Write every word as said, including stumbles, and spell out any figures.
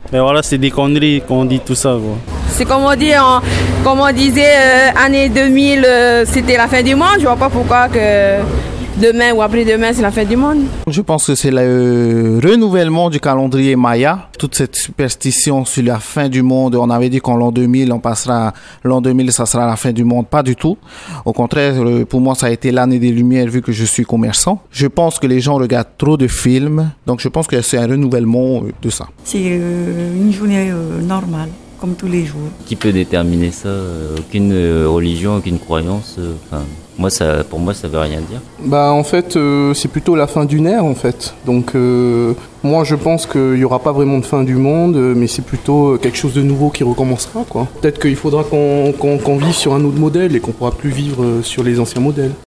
Mais voilà, c'est des conneries qu'on dit tout ça, quoi. C'est comme on dit, en, comme on disait, euh, année deux mille, euh, c'était la fin du monde. Je vois pas pourquoi que demain ou après-demain, c'est la fin du monde. Je pense que c'est le renouvellement du calendrier Maya. Toute cette superstition sur la fin du monde. On avait dit qu'en l'an deux mille, on passera, l'an deux mille, ça sera la fin du monde. Pas du tout. Au contraire, pour moi, ça a été l'année des Lumières vu que je suis commerçant. Je pense que les gens regardent trop de films. Donc, je pense que c'est un renouvellement de ça. C'est euh, une journée euh, normale, comme tous les jours. Qui peut déterminer ça? Aucune religion, aucune croyance. Enfin, moi, ça, pour moi, ça veut rien dire. Bah, en fait, euh, c'est plutôt la fin d'une ère, en fait. Donc, euh, moi, je pense qu'il n'y aura pas vraiment de fin du monde, mais c'est plutôt quelque chose de nouveau qui recommencera, quoi. Peut-être qu'il faudra qu'on, qu'on, qu'on vive sur un autre modèle et qu'on ne pourra plus vivre sur les anciens modèles.